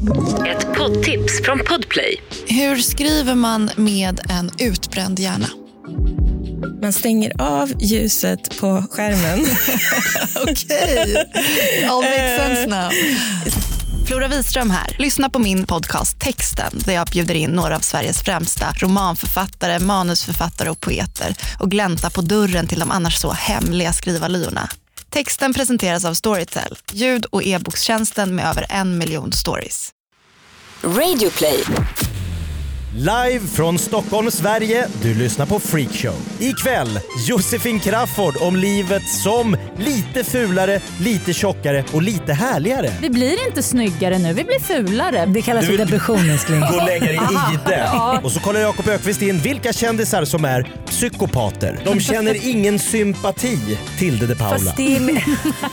Ett poddtips från Podplay. Hur skriver man med en utbränd hjärna? Man stänger av ljuset på skärmen. Okej, all makes sense now. Flora Wiström här. Lyssna på min podcast Texten där jag bjuder in några av Sveriges främsta romanförfattare, manusförfattare och poeter och glänta på dörren till de annars så hemliga skrivarlyorna. Texten presenteras av Storytel, ljud- och e-bokstjänsten med över 1 miljon stories. Radioplay. Live från Stockholm, Sverige. Du lyssnar på Freakshow. Ikväll, Josefin Crafoord om livet som lite fulare, lite tjockare och lite härligare. Vi blir inte snyggare nu, vi blir fulare. Det kallas för depression, älskling. Gå längre i det. Och så kollar Jakob Ökvist in vilka kändisar som är psykopater. De känner ingen sympati till det Paula. Fast det är...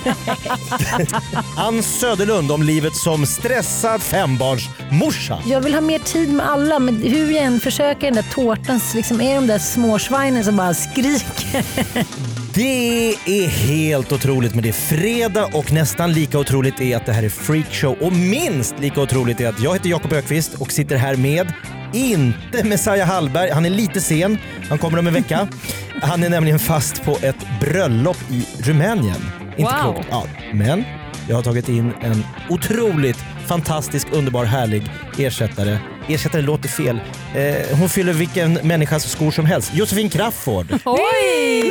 Ann Söderlund om livet som stressad fembarnsmorsa. Jag vill ha mer tid med alla, men hur jag än försöker den där tårtan liksom är de där småsvinen som bara skriker. Det är helt otroligt, men det är fredag och nästan lika otroligt är att det här är Freakshow. Och minst lika otroligt är att jag heter Jakob Ökvist och sitter här med, inte Messiah Hallberg, han är lite sen, han kommer om en vecka. Han är nämligen fast på ett bröllop i Rumänien. Inte Wow. klokt. Ja, men jag har tagit in en otroligt fantastisk, underbar, härlig ersättare. Ersättare låter fel. Hon fyller vilken människas skor som helst. Josefin Crafoord. Oj!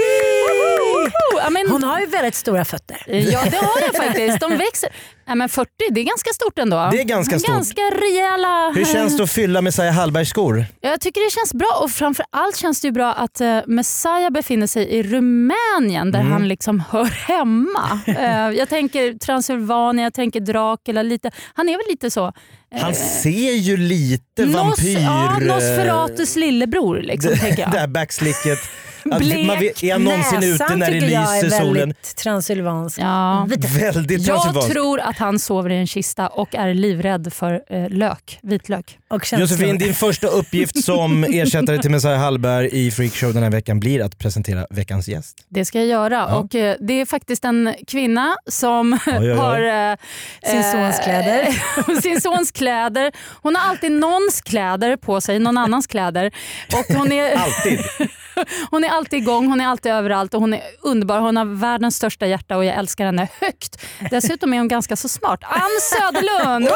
Hon har ju väldigt stora fötter. Ja, det har jag faktiskt. De växer. Nej, men 40, det är ganska stort ändå. Det är ganska stort. Ganska rejäla. Hur känns det att fylla Messiah Hallbergs skor? Jag tycker det känns bra, och framförallt känns det ju bra att Messiah befinner sig i Rumänien där han liksom hör hemma. Jag tänker Transylvanien, jag tänker Dracula lite. Han är väl lite så. Han ser ju lite vampyr... Ja, Nosferatus lillebror liksom, tänker jag. Det här backslicket. Blek. Är han någonsin ute när det lyser solen? Väldigt transylvansk. Ja. Väldigt Jag transylvansk. tror att han sover i en kista och är livrädd för vitlök. Och Josefin, din första uppgift som ersättare till Messiah Hallberg i Freakshow den här veckan blir att presentera veckans gäst. Det ska jag göra. Ja. Och det är faktiskt en kvinna som har sin sons kläder. sin sons kläder. Hon har alltid någons kläder på sig, någon annans kläder. Och hon är Alltid. hon är alltid igång, hon är alltid överallt och hon är underbar. Hon har världens största hjärta och jag älskar henne högt. Dessutom är hon ganska så smart. Ann Söderlund!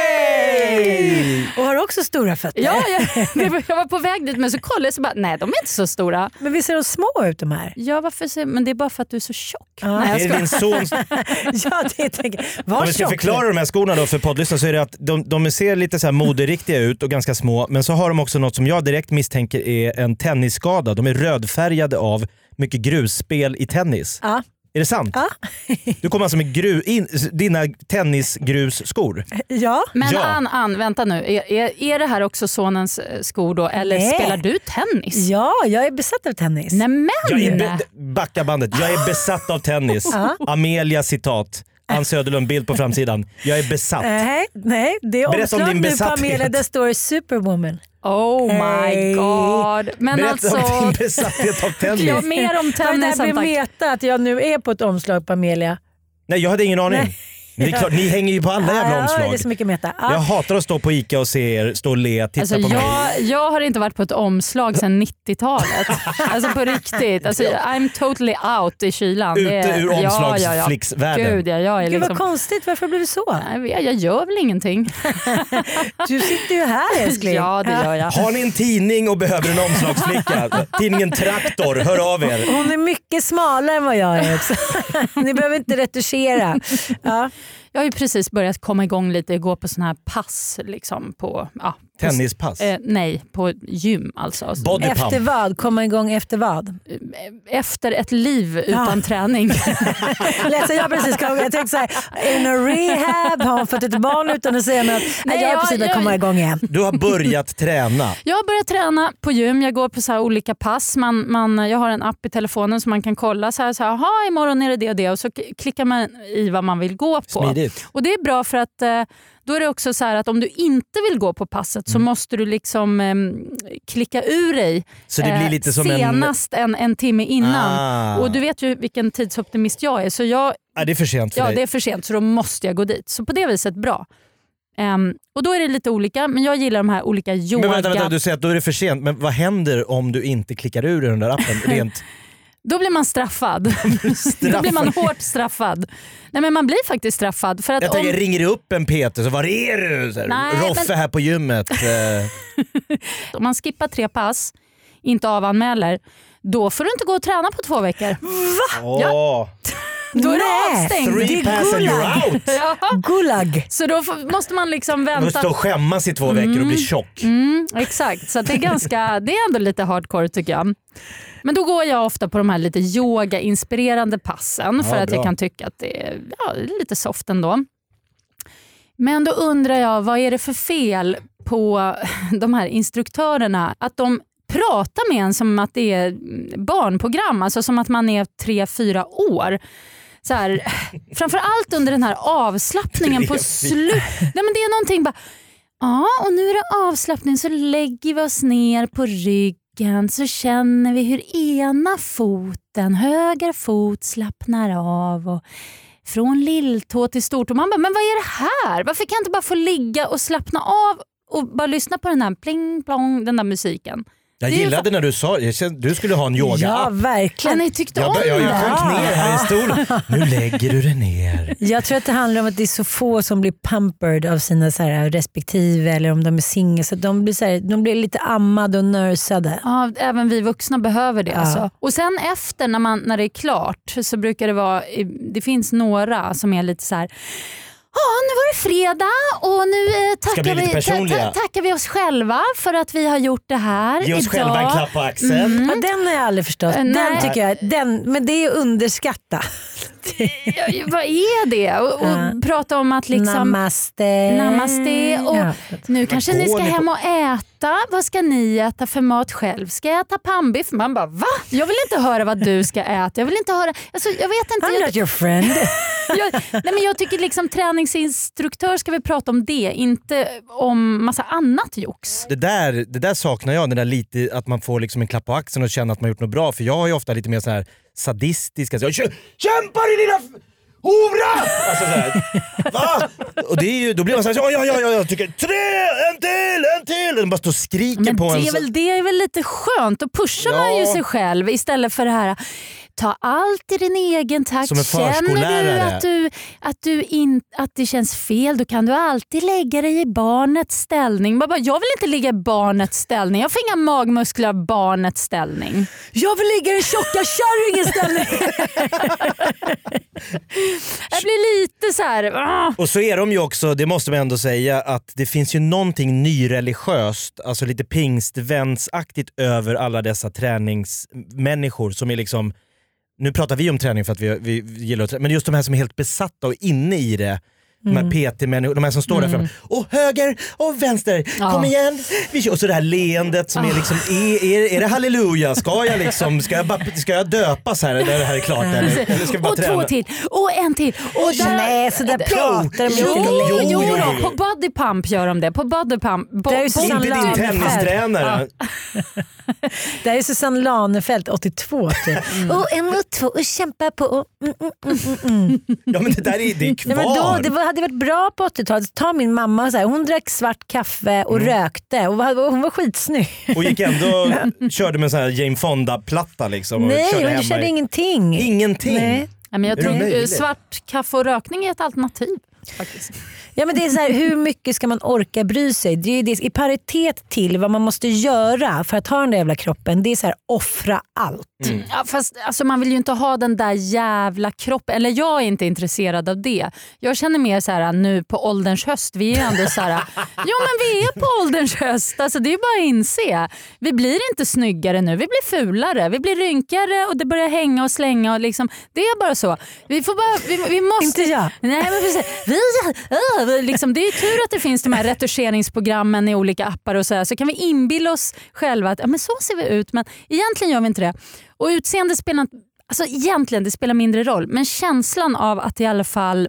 Och har också stora fötter. Ja, jag var på väg dit men så kollade jag så bara, nej de är inte så stora. Men vi ser de små ut de här. Ja, varför? Men det är bara för att du är så tjock. Ja. Nej, jag Är det din sons... Ja, det tänker jag. Om vi ska förklara de här skorna då för poddlyssnare så är det att de ser lite så här moderiktiga ut och ganska små, men så har de också något som jag direkt misstänker är en tennisskada. De är rödfärgade av mycket grusspel i tennis. Ja. Är det sant? Ja. Du kommer alltså med dina tennisgrusskor. Ja. Men Ja. Ann, vänta nu. Är det här också sonens skor då? Eller Nej. spelar du tennis? Ja, jag är besatt av tennis. Nej men! Backa bandet. Jag är besatt av tennis. Amelia citat. Ann Söderlund bild på framsidan. Jag är besatt. Nej, det är Berätta om omslag din nu på besatthet. Amelia, där står Superwoman. Oh my Hey. god. Men Berätta alltså... om din besatthet av tennis. Ja, mer om Var det tennis där än tack. veta att jag nu är på ett omslag på Amelia? Nej, jag hade ingen aning. Nej. Men det är klart, ni hänger ju på alla jävla Ja, omslag. det är så mycket meta. Jag hatar att stå på Ica och se er stå och le, titta Alltså, på mig. jag har inte varit på ett omslag sedan 90-talet. Alltså på riktigt. Alltså, I'm totally out i kylan. Ute ur omslagsflicksvärlden. Gud, jag är Gud liksom... vad konstigt, varför blev det så? Jag gör väl ingenting. Du sitter ju här älskling. Ja, det gör jag. Har ni en tidning och behöver en omslagsflicka? Tidningen Traktor, hör av er. Hon är mycket smalare än vad jag är också. Ni behöver inte retuschera. Ja. Jag har ju precis börjat komma igång lite, gå på såna här pass liksom på... Ja, Tennispass. Nej, på gym alltså. Body Efter pump. vad? Komma igång efter vad? Efter ett liv utan träning. Läser jag precis. Jag tänkte så här, in a rehab, har hon fått ett barn utan att säga något? Nej, jag är precis att komma igång igen. Du har börjat träna. Jag har börjat träna på gym. Jag går på så här olika pass. Jag har en app i telefonen som man kan kolla. Så här, aha, imorgon är det och det. Och så klickar man i vad man vill gå på. Smidigt. Och det är bra för att då är det också så här att om du inte vill gå på passet så måste du liksom klicka ur dig Så det blir lite som senast en timme innan. Och du vet ju vilken tidsoptimist jag är. Så det är för sent för dig. det är för sent så då måste jag gå dit. Så på det viset bra. Och då är det lite olika, men jag gillar de här olika yoga. Men vänta, du säger att då är det för sent, men vad händer om du inte klickar ur den där appen rent? Då blir man straffad. Då blir man hårt straffad. Nej, men man blir faktiskt straffad. För att jag tänker, ringer du upp en PT så var är du? Roffe här på gymmet. Om man skippar 3 pass, inte avanmäler, då får du inte gå och träna på 2 veckor. Va? Ja. Då är det avstängt. 3 pass and you're out. Ja. Gulag. Så då måste man liksom vänta. Du måste stå och skämmas i 2 veckor och bli tjock. Exakt, så det är ändå lite hardcore tycker jag. Men då går jag ofta på de här lite yoga-inspirerande passen för att jag kan tycka att det är lite soft ändå. Men då undrar jag, vad är det för fel på de här instruktörerna? Att de pratar med en som att det är barnprogram, alltså som att man är 3-4 år. Så här, framförallt under den här avslappningen på slut. Nej, men det är någonting bara, och nu är det avslappning, så lägger vi oss ner på ryggen, så känner vi hur ena foten, höger fot, slappnar av och från lilltå till stortå. Man bara, men vad är det här? Varför kan jag inte bara få ligga och slappna av och bara lyssna på den här pling plong, den där musiken? Jag gillade när du sa du skulle ha en yoga-app. Ja, verkligen. Ni tyckte om jag sjönk ner här i stolen. Nu lägger du det ner. Jag tror att det handlar om att det är så få som blir pampered av sina så här respektive, eller om de är singel, så de blir lite ammade och nörsade. Ja, även vi vuxna behöver det. Alltså. Och sen efter när det är klart så brukar det vara, det finns några som är lite så här: nu var det fredag och nu tackar vi oss själva för att vi har gjort det här idag. Ge oss själva en klapp på axeln. Ja, den har jag aldrig förstått. Den tycker jag, men det är underskatta. Vad är det? Och prata om att liksom Namaste och nu kanske ni ska hem och äta. Vad ska ni äta för mat själv? Ska jag äta pannbiff? Man bara, va? Jag vill inte höra vad du ska äta. Jag vill inte höra, alltså, jag vet inte. I'm not your friend. jag tycker liksom träningsinstruktör ska vi prata om det, inte om massa annat jox. Det där saknar jag, det där lite att man får liksom en klapp på axeln och känna att man gjort något bra, för jag har ju ofta lite mer så här sadistiska, så kämpa din lilla hora! Alltså så här, va? Och det är ju, då blir man så här, jag tycker 3, en till. Den bara står och skriker på en. Men det är väl lite skönt, och pushar man ju sig själv istället för det här. Ta allt i din egen takt. Som en känner du att det känns fel, då kan du alltid lägga dig i barnets ställning. Jag vill inte ligga i barnets ställning. Jag får inga magmuskler av barnets ställning. Jag vill ligga i den tjocka kärringens ställning. Jag blir lite så här. Och så är de ju också, det måste man ändå säga, att det finns ju någonting nyreligiöst, alltså lite pingstvänsaktigt över alla dessa träningsmänniskor som är liksom. Nu pratar vi om träning för att vi gillar att träna, men just de här som är helt besatta och inne i det. De här PT-människor, de här som står där framme. Och höger och vänster, kom igen. Och så det här leendet som är liksom, är det halleluja? Ska jag döpas här när det här är klart? Eller ska vi bara och träna? 2 till, och en till. Och nej, så där pratar de Jo, på body pump gör de det. På body pump. Inte din tennistränare. Det är Susanne Lanefelt 82 typ. Och 1 och 2 och kämpa på. Ja, men det är kvar. Nej, men det hade varit bra på 80-talet. Ta min mamma så här, hon drack svart kaffe och rökte och hon var skitsnygg. Och gick ändå körde med en sån här Jane Fonda-platta liksom. Nej, hon körde ingenting. Ingenting? Nej. Men jag tror svart kaffe och rökning är ett alternativ faktiskt. Ja, men det är så här, hur mycket ska man orka bry sig? Det är det, i paritet till vad man måste göra för att ha den där jävla kroppen. Det är så här, offra allt. Ja, fast alltså, man vill ju inte ha den där jävla kroppen. Eller jag är inte intresserad av det. Jag känner mer så här, nu på ålderns höst. Vi är ju ändå så här, jo men vi är på ålderns höst. Alltså, det är bara att inse. Vi blir inte snyggare nu. Vi blir fulare. Vi blir rynkare och det börjar hänga och slänga. Och liksom, det är bara så. Vi får bara, vi måste. Inte jag. Nej, men precis. Liksom, det är tur att det finns de här retuscheringsprogrammen i olika appar och så kan vi inbilla oss själva att men så ser vi ut, men egentligen gör vi inte det. Och utseende spelar, alltså egentligen det spelar mindre roll, men känslan av att i alla fall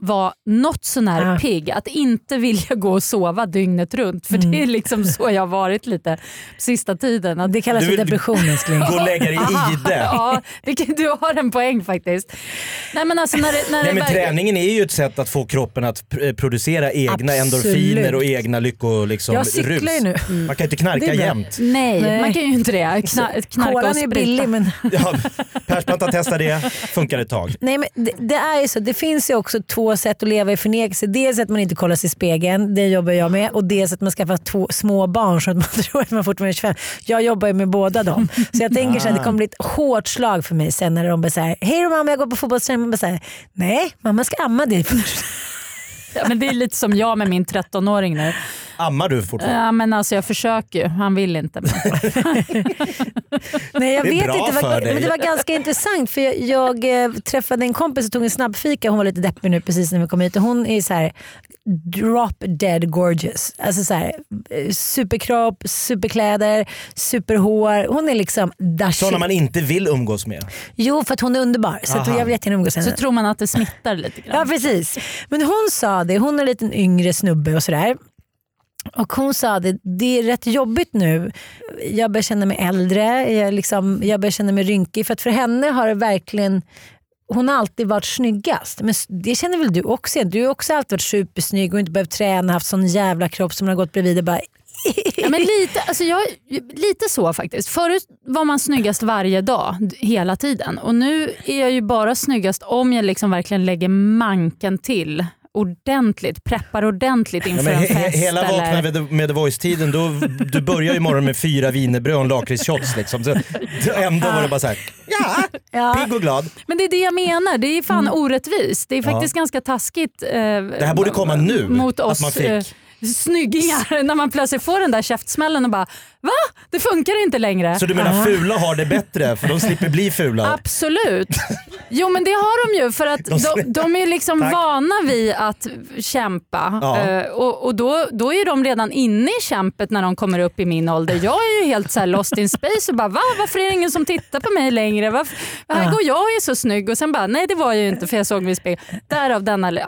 vara något sånär pigg. Att inte vilja gå och sova dygnet runt. För det är liksom så jag har varit lite sista tiden. Att det kallas depression, älskling. Gå och lägga dig i det. Ja, du har en poäng faktiskt. Nej, men alltså träningen är ju ett sätt att få kroppen att producera egna endorfiner och egna lycko liksom, jag cyklar ju nu. Man kan inte knarka jämt. Nej, man kan ju inte det. Kolan är billig, men... Ja, Persbrandt testar det, funkar ett tag. Nej, men det är ju så. Det finns ju också 2 sätt att leva i förnekelse. Dels att man inte kollar sig i spegeln, det jobbar jag med. Och dels att man skaffar 2 små barn så att man tror att man fortfarande är 25. Jag jobbar ju med båda dem. Så jag tänker så att det kommer bli ett hårt slag för mig sen när de bara säger hej då mamma, jag går på fotbollsträning. Man bara säger nej, mamma ska amma dig först. Ja, men det är lite som jag med min 13-åring nu. Ammar du fortfarande? Ja, men alltså jag försöker ju. Han vill inte. Nej, jag det är vet bra inte. för dig. Men det var ganska intressant för jag träffade en kompis och tog en snabbfika. Hon var lite deppig nu precis när vi kom hit och hon är så här drop dead gorgeous. Alltså så här superkropp, superkläder, superhår. Hon är liksom sådana man inte vill umgås med. Jo, för att hon är underbar. Så att jag vill jättegärna umgås med henne. Så tror man att det smittar lite grann. Ja, precis. Men hon sa det, hon är en liten yngre snubbe och sådär. Och hon sa det är rätt jobbigt nu. Jag börjar känna mig äldre. Jag börjar känna mig rynkig. För att för henne har det verkligen... Hon har alltid varit snyggast. Men det känner väl du också? Du har också alltid varit supersnygg och inte behövt träna. Haft sån jävla kropp som har gått bredvid och bara... Ja, men lite så faktiskt. Förut var man snyggast varje dag, hela tiden. Och nu är jag ju bara snyggast om jag liksom verkligen lägger manken till ordentligt, preppar ordentligt inför en fest. Hela vakna med The Voice-tiden, du börjar ju morgon med 4 wienerbröd och en lakritsshots liksom. Så ändå var det bara så här, pigg och glad. Men det är det jag menar, det är fan orättvist. Det är faktiskt ganska taskigt. Det här borde komma nu, mot oss, att man fick... snyggingar när man plötsligt får den där käftsmällen och bara va? Det funkar inte längre. Så du menar fula har det bättre för de slipper bli fula? Absolut. Jo, men det har de ju för att de är liksom vana vid att kämpa. Och då är de redan inne i kämpet när de kommer upp i min ålder. Jag är ju helt så här lost in space och bara varför är det ingen som tittar på mig längre? Här går jag är så snygg och sen bara nej, det var jag ju inte för jag såg mig i spegeln. Därav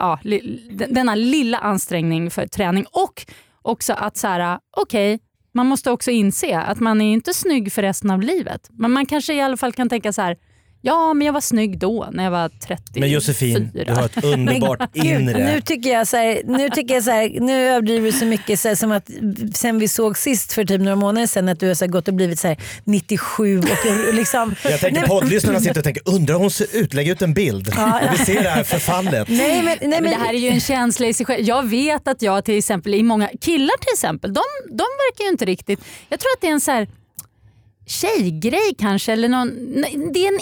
denna lilla ansträngning för träning och också att så här okej, man måste också inse att man är inte snygg för resten av livet. Men man kanske i alla fall kan tänka så här, ja men jag var snygg då när jag var 34. Men Josefin, du har ett underbart inre. Nu tycker jag så här, nu överdriver du så mycket så här, som att sen vi såg sist för typ några månader sedan att du har så här, gått och blivit så här 97 och liksom. Jag tänker poddlyssnarna sitter och tänker, undrar hon ser ut, lägg ut en bild. Vi ser det här förfallet. Nej, men det här är ju en känsla i sig själv. Jag vet att jag till exempel i många killar till exempel, de verkar ju inte riktigt. Jag tror att det är en så här tjejgrej kanske eller någon, det är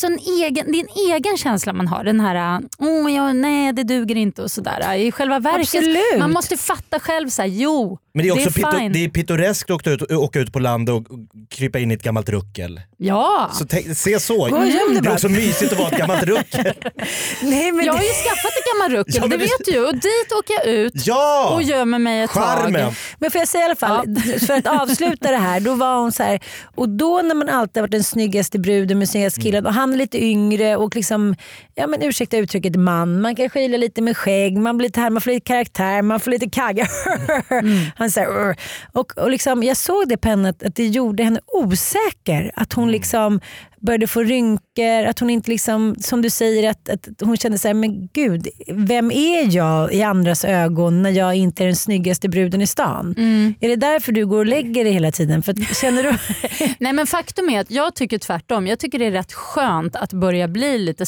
en egen känsla man har, den här nej det duger inte och sådär. I själva verket absolut. Man måste fatta själv så här, jo. Men det är också det är pittoreskt att åka ut på land och krypa in i ett gammalt ruckel. Ja. Så se så. Det är också mysigt att vara ett gammalt ruckel. Nej, men jag har ju skaffat ett gammalt ruckel, det vet du ju. Och dit åker jag ut och gömmer mig ett tag. Men får jag säga i alla fall, för att avsluta det här, då var hon så här, och då när man alltid har varit den snyggaste bruden med snyggaste killen och han är lite yngre och liksom, ja men ursäkta uttrycket man kan skila lite med skägg, man blir lite här, man får lite karaktär, man får lite kagga. Han säger och liksom, jag såg det på henne att det gjorde henne osäker, att hon liksom började få rynkor, att hon inte liksom, som du säger, att hon kände så här, men gud, vem är jag i andras ögon när jag inte är den snyggaste bruden i stan? Är det därför du går och lägger det hela tiden? För känner du? Nej, men faktum är att jag tycker tvärtom. Jag tycker det är rätt skönt att börja bli lite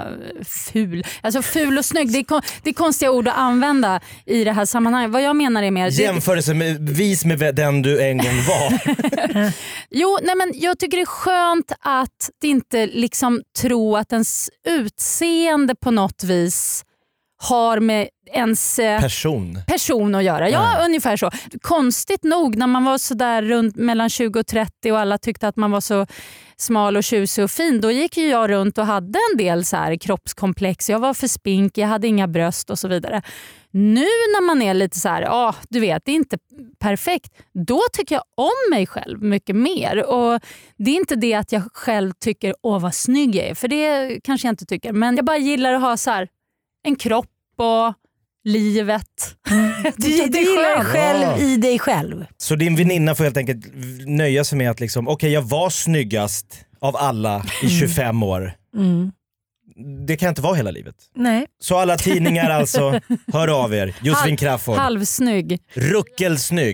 ful. Alltså ful och snygg, det är konstiga ord att använda i det här sammanhanget. Vad jag menar är mer... Jämförelsevis med den du en gång var. Jo, nej men jag tycker det är skönt att inte liksom tro att ens utseende på något vis har med ens person att göra. Ja, ungefär så. Konstigt nog när man var så där runt mellan 20 och 30 och alla tyckte att man var så smal och tjusig och fin, då gick ju jag runt och hade en del så här kroppskomplex. Jag var för spink, jag hade inga bröst och så vidare. Nu när man är lite så här, du vet, det är inte perfekt, då tycker jag om mig själv mycket mer. Och det är inte det att jag själv tycker vad snygg jag är, för det kanske jag inte tycker, men jag bara gillar att ha så här en kropp på livet. Du gillar själv i dig själv. Så din väninna får helt enkelt nöja sig med att liksom, okej, jag var snyggast av alla i 25 år. Det kan inte vara hela livet. Nej. Så alla tidningar alltså, hör av er. Josefin Crafoord. Halvsnygg. Ruckelsnygg.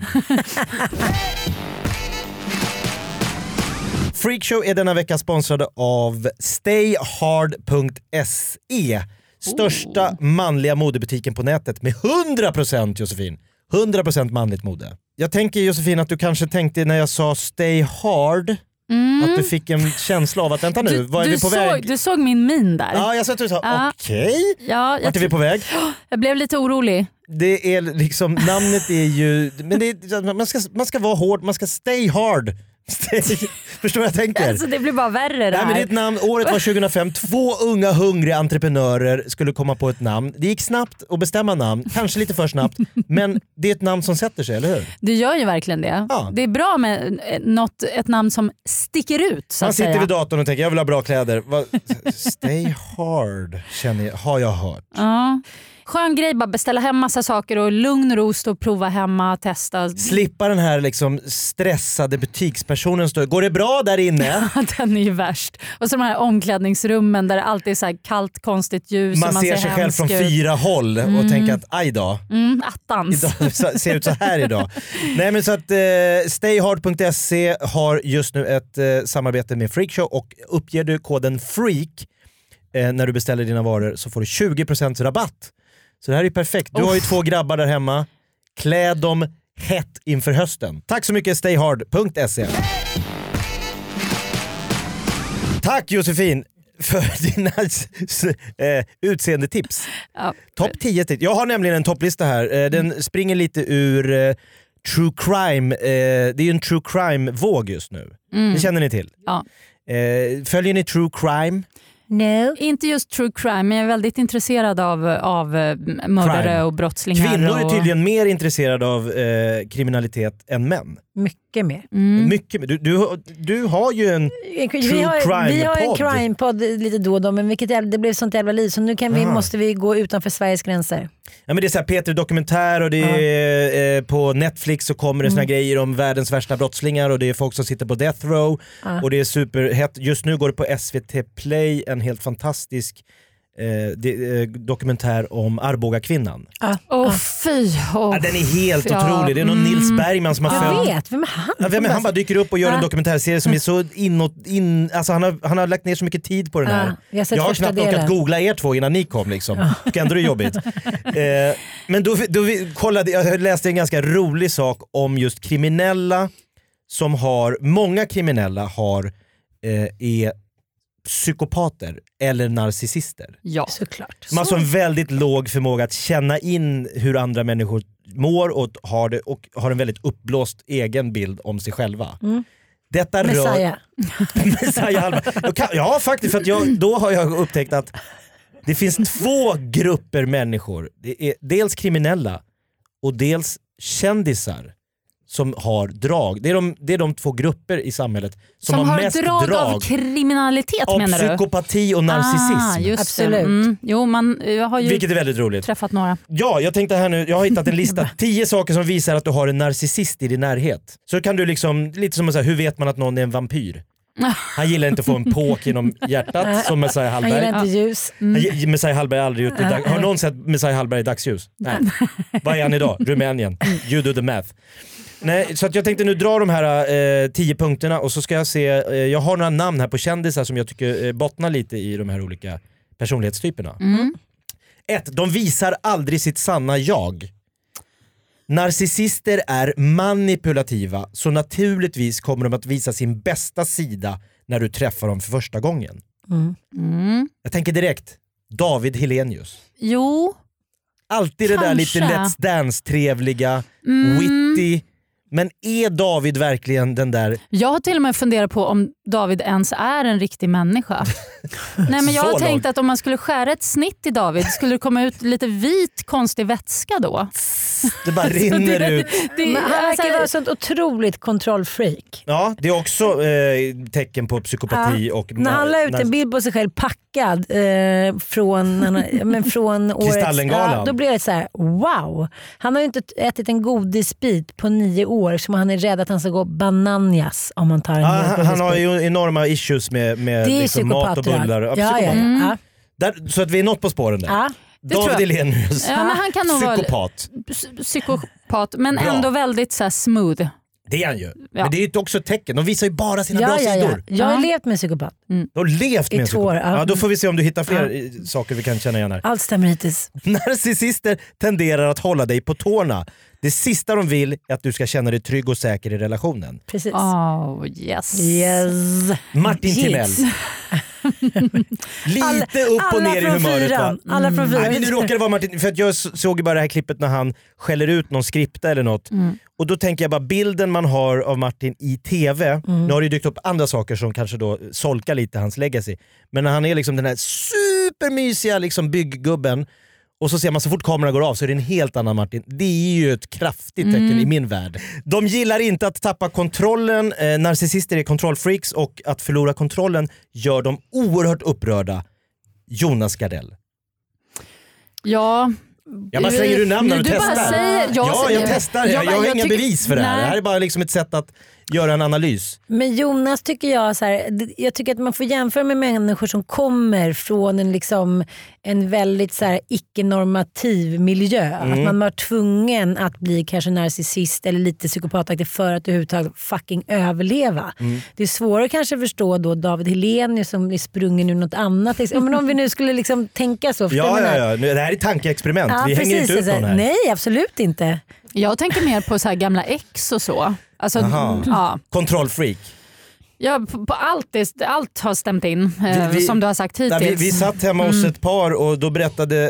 Freakshow är denna vecka sponsrade av stayhard.se. Största manliga modebutiken på nätet med 100% Josefin. 100% manligt mode. Jag tänker Josefin att du kanske tänkte när jag sa stay hard att du fick en känsla av att vänta nu, vad är vi på väg? Du såg min min där. Ja, jag sa att du sa okej. Ja, vart är vi på väg? Jag blev lite orolig. Det är liksom, namnet är ju, men det är, man ska vara hård, man ska stay hard. Förstår vad jag tänker? Alltså det blir bara värre det här. Nej, men det är ett namn, året var 2005, 2 unga hungriga entreprenörer skulle komma på ett namn. Det gick snabbt att bestämma namn, kanske lite för snabbt, men det är ett namn som sätter sig, eller hur? Det gör ju verkligen det. Ja. Det är bra med ett namn som sticker ut så man att säga. sitter vid datorn och tänker jag vill ha bra kläder. Stay hard har jag hört. Ja. Skön grej, bara beställa hem massa saker och lugn och ro stå och prova hemma, testa. Slippa den här liksom stressade butikspersonen står. Går det bra där inne? Den är ju värst. Och så de här omklädningsrummen där det alltid är så här kallt, konstigt ljus. Man ser sig själv från 4 håll och tänker att aj då. Attans. Idag ser ut så här idag. Nej, men så att stayhard.se har just nu ett samarbete med Freakshow och uppger du koden FREAK när du beställer dina varor så får du 20% rabatt. Så det här är perfekt. Du har ju 2 grabbar där hemma. Klä dem hett inför hösten. Tack så mycket stayhard.se. Tack Josefin för dina utseendetips. Ja. Topp 10 tips. Jag har nämligen en topplista här. Den springer lite ur true crime. Det är ju en true crime-våg just nu. Det känner ni till? Ja. Följer ni true crime? No. Inte just true crime, men jag är väldigt intresserad av mördare Crime. och brottslingar. Kvinnor är tydligen mer intresserade av kriminalitet än män. Mycket mer. Mycket mer. Du har ju en Vi har en crime-podd lite då och då, men det blev sånt jävla liv så nu måste vi gå utanför Sveriges gränser. Ja, men det är så här Peter Dokumentär och det är på Netflix så kommer det såna grejer om världens värsta brottslingar och det är folk som sitter på death row och det är superhett. Just nu går det på SVT Play en helt fantastisk dokumentär om Arboga-kvinnan. Fy! Den är helt otrolig. Det är någon Nils Bergman som har följt. Jag vet, vem är han? Han bara dyker upp och gör en dokumentärserie som är så alltså han har lagt ner så mycket tid på den här. Jag har knappt orkat googla er 2 innan ni kom liksom. Och ändå är det jobbigt. Men då kollade jag läste en ganska rolig sak om just kriminella som har, många kriminella är psykopater eller narcissister. Ja, såklart. Man har så en väldigt låg förmåga att känna in hur andra människor mår och har en väldigt uppblåst egen bild om sig själva. Detta Messiah Hallberg. Ja, faktiskt, för att då har jag upptäckt att det finns 2 grupper människor. Det är dels kriminella och dels kändisar som har drag. Det är de 2 grupper i samhället som har mest drag av kriminalitet, av menar du? Psykopati och narcissism. Just absolut. Jo, jag har ju vilket är väldigt roligt. Träffat några. Ja, jag tänkte här nu, jag har hittat en lista 10 saker som visar att du har en narcissist i din närhet. Så kan du liksom, lite som att säga, hur vet man att någon är en vampyr? Han gillar inte att få en påk inom hjärtat som Messiah Hallberg. Han gillar inte ljus. Messiah Hallberg har aldrig gjort det. Har någon sett Messiah Hallberg i dagsljus? Nej. Vad är han idag? Rumänien. You do the math. Nej, så att jag tänkte nu dra de här 10 punkterna och så ska jag se, jag har några namn här på kändisar som jag tycker bottnar lite i de här olika personlighetstyperna. 1. De visar aldrig sitt sanna jag. Narcissister är manipulativa, så naturligtvis kommer de att visa sin bästa sida när du träffar dem för första gången. Jag tänker direkt, David Hellenius. Jo. Alltid det där lite Let's Dance-trevliga, witty, Men är David verkligen den där... Jag har till och med funderat på om David ens är en riktig människa. Nej, men jag har tänkt att om man skulle skära ett snitt i David skulle det komma ut lite vit konstig vätska då. Det bara rinner ut. Men han verkar vara sånt otroligt kontrollfreak. Ja, det är också tecken på psykopati. Och när han la ut en bild på sig själv packad från årets... Kristallengalan. Då blev det så här: wow. Han har ju inte ätit en godisbit på 9 år som han är rädd att han ska gå bananas om man tar en han har ju enorma issues med liksom mat och bullar. Ja. Så att vi är något på spåren där. Ja. David Hellenius, men han kan nog psykopat. Psykopat, men Bra. ändå väldigt så här smooth. Det är han ju. Men det är ju också ett tecken. De visar ju bara sina bra sidor. Jag har levt med psykopat. Du har levt med en 2 år. psykopat. Ja, då får vi se om du hittar fler saker vi kan känna igen här. Allt stämmer hittills. Narcissister tenderar att hålla dig på tårna. Det sista de vill är att du ska känna dig trygg och säker i relationen. Precis. Yes. Martin Timell. Lite upp och ner i humöret. Alla från 4. Nu råkar det vara Martin, för att jag såg ju bara det här klippet när han skäller ut någon skripta eller något. Och då tänker jag bara bilden man har av Martin i tv. Nu har det ju dykt upp andra saker som kanske då solkar lite hans legacy. Men när han är liksom den här supermysiga liksom bygggubben och så ser man så fort kameran går av så är det en helt annan Martin. Det är ju ett kraftigt tecken i min värld. De gillar inte att tappa kontrollen. Narcissister är kontrollfreaks och att förlora kontrollen gör dem oerhört upprörda. Jonas Gardell. Ja. Jag bara säger du namn när du testar. Jag testar. Jag har inga bevis för det här. Det här är bara liksom ett sätt att göra en analys. Men Jonas tycker jag tycker att man får jämföra med människor som kommer från en väldigt så här icke-normativ miljö. Att man var tvungen att bli kanske narcissist eller lite psykopataktig för att överhuvudtaget fucking överleva. Det är svårare kanske att förstå då David Hellenius som är sprungen ur något annat. Men om vi nu skulle tänka så. Ja. Det här är tankeexperiment. Vi hänger inte ut någon här. Nej, absolut inte. Jag tänker mer på så här gamla ex och så. Alltså, kontrollfreak. Ja, på allt har stämt in som du har sagt hittills. Vi satt hemma hos ett par och då berättade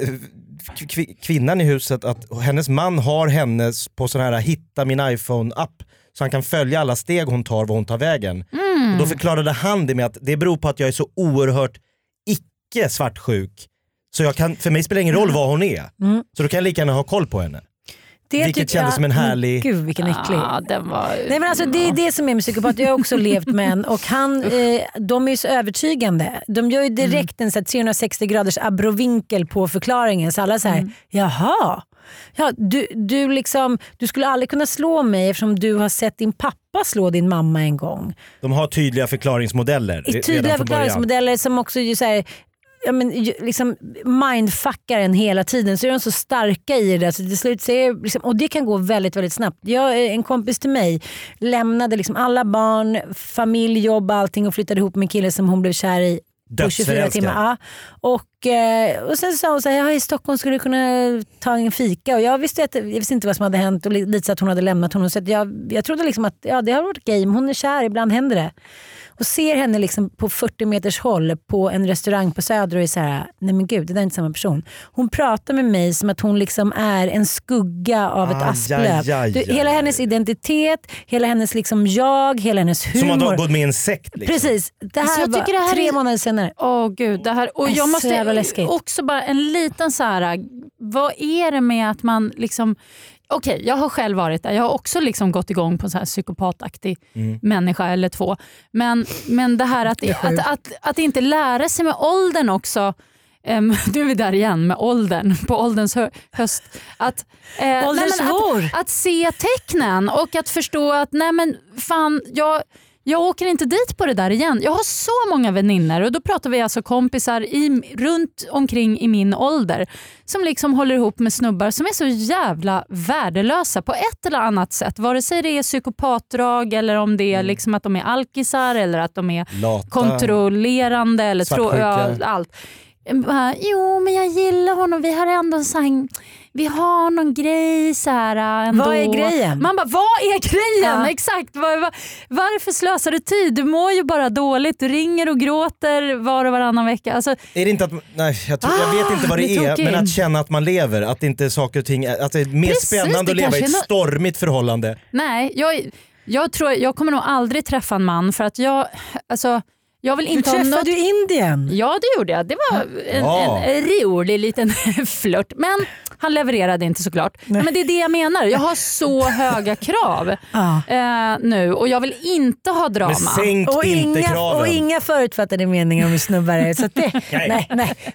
kvinnan i huset att hennes man har hennes på sån här hitta min iPhone-app så han kan följa alla steg hon tar, var hon tar vägen. Och då förklarade han det med att det beror på att jag är så oerhört icke svartsjuk. Så för mig spelar ingen roll vad hon är. Så då kan jag lika gärna ha koll på henne. Vilket kändes som en härlig... Gud, vilken äcklig. Den var... Nej, men alltså, det är det som är med psykopat. Jag har också levt med en och de är ju så övertygande. De gör ju direkt en så här 360 graders abrovinkel på förklaringen. Så alla så här, jaha. Ja, du skulle aldrig kunna slå mig eftersom du har sett din pappa slå din mamma en gång. De har tydliga förklaringsmodeller. Tydliga förklaringsmodeller som också ju så här... mindfuckar en hela tiden, så är de så starka i det så till slut och det kan gå väldigt, väldigt snabbt. En kompis till mig lämnade alla barn, familj, jobb, allting och flyttade ihop med en kille som hon blev kär i på 24 timmar. Och sen sa hon så här, i Stockholm skulle du kunna ta en fika, och jag visste inte vad som hade hänt och lite så att hon hade lämnat honom, så att jag trodde att det har varit game, hon är kär, ibland händer det. Och ser henne på 40 meters håll på en restaurang på Söder och är så här: nej men gud, det där är inte samma person. Hon pratar med mig som att hon är en skugga av ett asplöv. Hela hennes identitet, hela hennes jag, hela hennes humor. Som att hon gått med i en sekt. Precis. Det här var 3 månader senare. Gud, det här. Och jag måste också bara en liten så här: vad är det med att man Okej, jag har själv varit där. Jag har också gått igång på en så här psykopataktig människa eller 2. Men det här att inte lära sig med åldern också. Nu är vi där igen med åldern. På ålderns höst. Att se tecknen och att förstå att nej men fan, jag åker inte dit på det där igen. Jag har så många vänner och då pratar vi alltså kompisar runt omkring i min ålder som håller ihop med snubbar som är så jävla värdelösa på ett eller annat sätt. Vare sig det är psykopatdrag eller om det är att de är alkisar eller att de är lata, kontrollerande kontrollerande eller allt. Jo, men jag gillar honom. Vi har ändå vi har någon grej så här ändå. Vad är grejen? Man bara, vad är grejen? Ja. Exakt. Varför slösar du tid? Du mår ju bara dåligt. Du ringer och gråter var och varannan vecka. Alltså, är det inte att, nej, jag vet inte vad det är, men att känna att man lever, att inte saker och ting, att det är mer spännande att leva i ett stormigt förhållande. Nej, jag tror jag kommer nog aldrig träffa en man för att jag vill inte du träffade ju Indien. Ja, det gjorde jag. Det var en rolig liten flört. Men han levererade inte såklart. Men det är det jag menar. Jag har så höga krav nu och jag vill inte ha drama. Men sänk inte kraven. Och inga förutfattade meningar om snubbare. Så det, nej.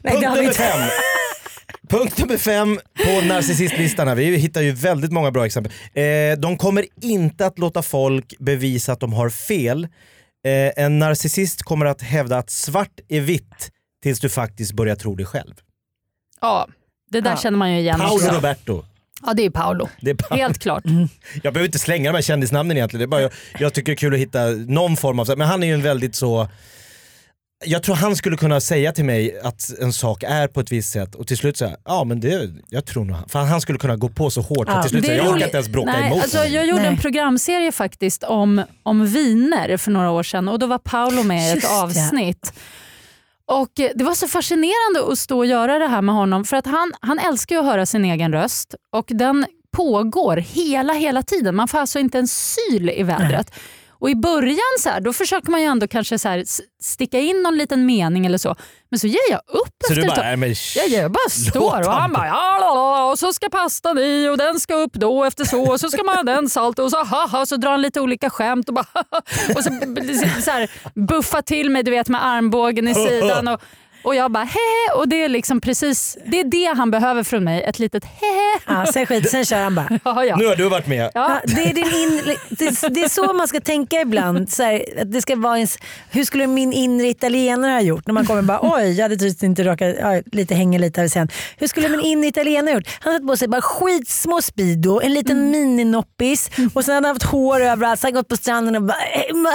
Punkt nummer 5 på narcissistlistan här. Vi hittar ju väldigt många bra exempel. De kommer inte att låta folk bevisa att de har fel. En narcissist kommer att hävda att svart är vitt tills du faktiskt börjar tro det själv. Ja, det där känner man ju igen. Paolo Roberto. Ja, det är Paolo. Helt klart. Jag behöver inte slänga de här kändisnamnen egentligen. Det är bara, jag tycker det är kul att hitta någon form av... Men han är ju en väldigt så... Jag tror han skulle kunna säga till mig att en sak är på ett visst sätt och till slut säga, ja men det, jag tror nog, för han skulle kunna gå på så hårt och till slut säga, jag orkar inte ens bråka emot. Alltså, jag gjorde en programserie faktiskt om viner för några år sedan och då var Paolo med i ett avsnitt. Och det var så fascinerande att stå och göra det här med honom för att han älskar ju att höra sin egen röst och den pågår hela tiden. Man får alltså inte en syl i vädret. Och i början så här, då försöker man ju ändå kanske så här, sticka in någon liten mening eller så. Men så ger jag upp så efter ett tag. Jag bara står och han bara ja, och så ska pastan i och den ska upp då efter så och så ska man ha den salt och så haha så drar han lite olika skämt och bara och så här buffa till mig du vet med armbågen i sidan och jag bara hehe och det är liksom precis det är det han behöver från mig, ett litet hehe. Ja, sen kör han bara. Ja. Nu har du varit med. Ja, det är så man ska tänka ibland så här, att det ska vara hur skulle min inre italienare ha gjort när man kommer bara oj, jag hade tyst inte råkat lite hänga lite här sen. Hur skulle min inre italienare ha gjort? Han hade på sig bara skitsmå speedo, en liten mininoppis och sen hade han haft hår överallt, så han gått på stranden och bara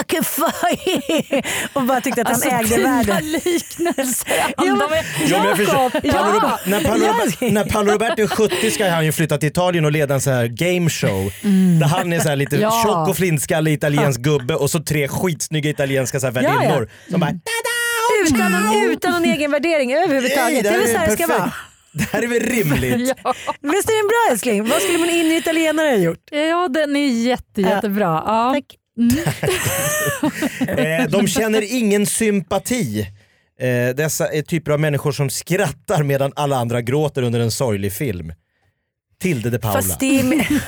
och bara tyckte att han ägde världen. Liknelser. När Paolo Roberto är 70 ska han ju flytta till Italien och leda en så här game show där han är så här lite tjock och flintskallig italiensk gubbe och så 3 skitsnygga italienska så här värdinnor som bara utan någon egen värdering överhuvudtaget. Det är så här det ska vara. Det här är väl rimligt. Visst är det en bra älskling? Vad skulle man in i italienare ha gjort? Ja, den är jättebra. Ja. Tack. De känner ingen sympati. Dessa är typer av människor som skrattar medan alla andra gråter under en sorglig film. Tilde de Paula. Fast det är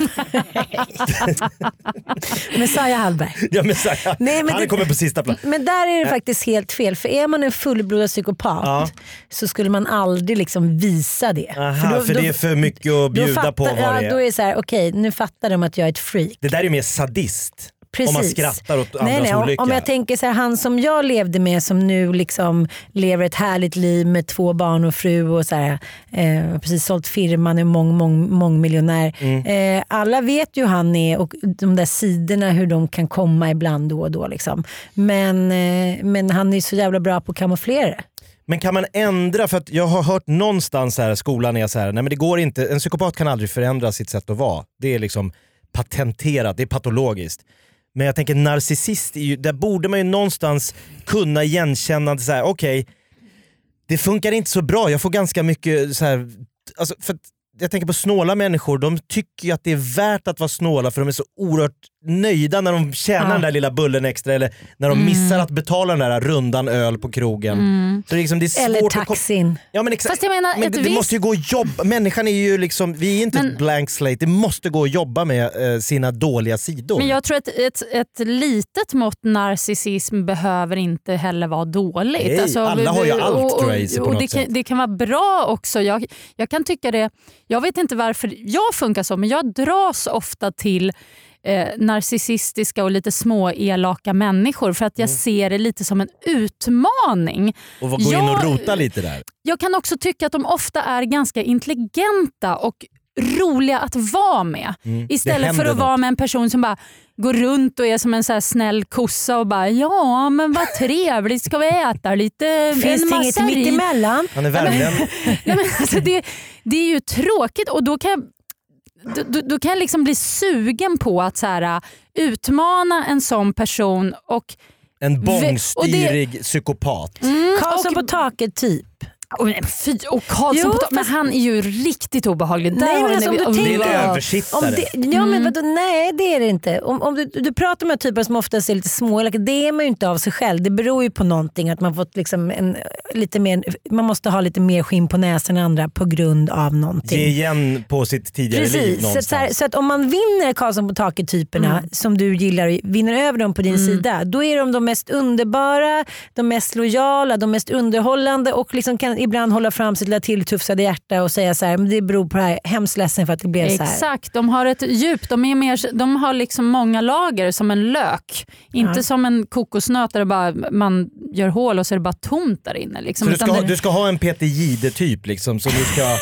Messiah Hallberg. Ja, Messiah. Nej, men han kommer på sista plats. Men där är det faktiskt helt fel. För är man en fullblodad psykopat så skulle man aldrig liksom visa det. Aha, för det är för mycket att bjuda på vad det är. Då är det så här, okej, nu fattar de att jag är ett freak. Det där är mer sadist. Precis. Om man skrattar åt andras olycka. Om jag tänker så här, han som jag levde med som nu liksom lever ett härligt liv med 2 barn och fru och så här, precis sålt firman, är mångmiljonär. Alla vet ju hur han är och de där sidorna hur de kan komma ibland då och då liksom. Men han är så jävla bra på att kamouflera. Men kan man ändra, för att jag har hört någonstans här, skolan är så här, nej men det går inte, en psykopat kan aldrig förändra sitt sätt att vara. Det är liksom patenterat, det är patologiskt. Men jag tänker narcissist, där borde man ju någonstans kunna igenkänna så här, okej, det funkar inte så bra, jag får ganska mycket så här, alltså, för jag tänker på snåla människor, de tycker ju att det är värt att vara snåla för de är så oerhört nöjda när de tjänar den där lilla bullen extra eller när de missar att betala den där rundan öl på krogen. Så det är liksom, det är svårt eller taxin. Ja, men exakt. Fast jag menar, men det måste ju gå att jobba. Människan är ju liksom, vi är inte ett blank slate. Det måste gå att jobba med sina dåliga sidor. Men jag tror att ett litet mått narcissism behöver inte heller vara dåligt. Nej, alltså, alla har ju allt crazy på något sätt. Det kan vara bra också. Jag kan tycka det. Jag vet inte varför jag funkar så, men jag dras ofta till narcissistiska och lite små elaka människor för att jag ser det lite som en utmaning. Och gå in och rota lite där. Jag kan också tycka att de ofta är ganska intelligenta och roliga att vara med. Istället för att vara med en person som bara går runt och är som en så här snäll kossa och bara ja men vad trevligt, ska vi äta lite? Finns det inget mitt emellan? Han är värmländare. Nej, men alltså det är ju tråkigt och då kan jag liksom bli sugen på att så här, utmana en sån person och en bångstyrig psykopat. Karlsson på taket typ. Och Karlsson på men han är ju riktigt obehaglig. Nej, men alltså, det är en översittare. Men vadå, nej det är det inte. Om du pratar med typer som oftast är lite små, det är man ju inte av sig själv. Det beror ju på någonting att man fått liksom man måste ha lite mer skinn på näsan än andra på grund av någonting. Ge igen på sitt tidigare liv någonstans. Så att om man vinner Karlsson på taket typerna som du gillar och vinner över dem på din sida, då är de mest underbara, de mest lojala, de mest underhållande och liksom kan ibland hålla fram sitt lilla tilltufsade hjärta och säga så här, men det beror på det här, hemskt ledsen för att det blev så här. Exakt, de har ett djup, de har liksom många lager som en lök. Inte som en kokosnöt där det bara, man gör hål och så är det bara tomt där inne. Liksom. Så du ska ha en Peter Jihde-typ liksom, som du ska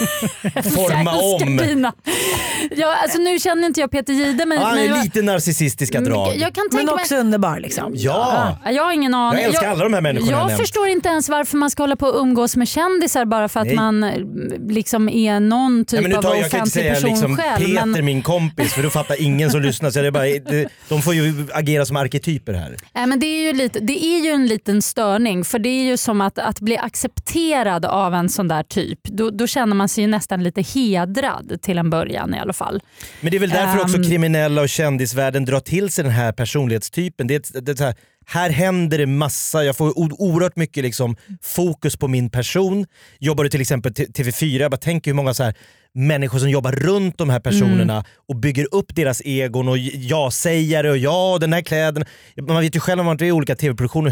forma om. Ja, alltså nu känner inte jag Peter Jihde. Han är lite narcissistiska drag. Jag kan men också underbar liksom. Ja. Jag har ingen aning. Jag älskar alla de här människorna. Jag förstår inte ens varför man ska hålla på och umgås med kändisar bara för att man liksom är någon typ av offentlig person själv. Jag kan inte säga liksom, Peter min kompis, för då fattar ingen som lyssnar. Så det är bara, de får ju agera som arketyper här. Nej, men det är ju en liten störning, för det är ju som att bli accepterad av en sån där typ. Då känner man sig ju nästan lite hedrad till en början i alla fall. Men det är väl därför också kriminella och kändisvärlden drar till sig den här personlighetstypen. Det är så här händer det massa, jag får oerhört mycket liksom fokus på min person. Jobbar du till exempel TV4, jag bara tänker hur många så här människor som jobbar runt de här personerna och bygger upp deras egon och jag-sägare och den här kläden. Man vet ju själv om man är i olika tv-produktioner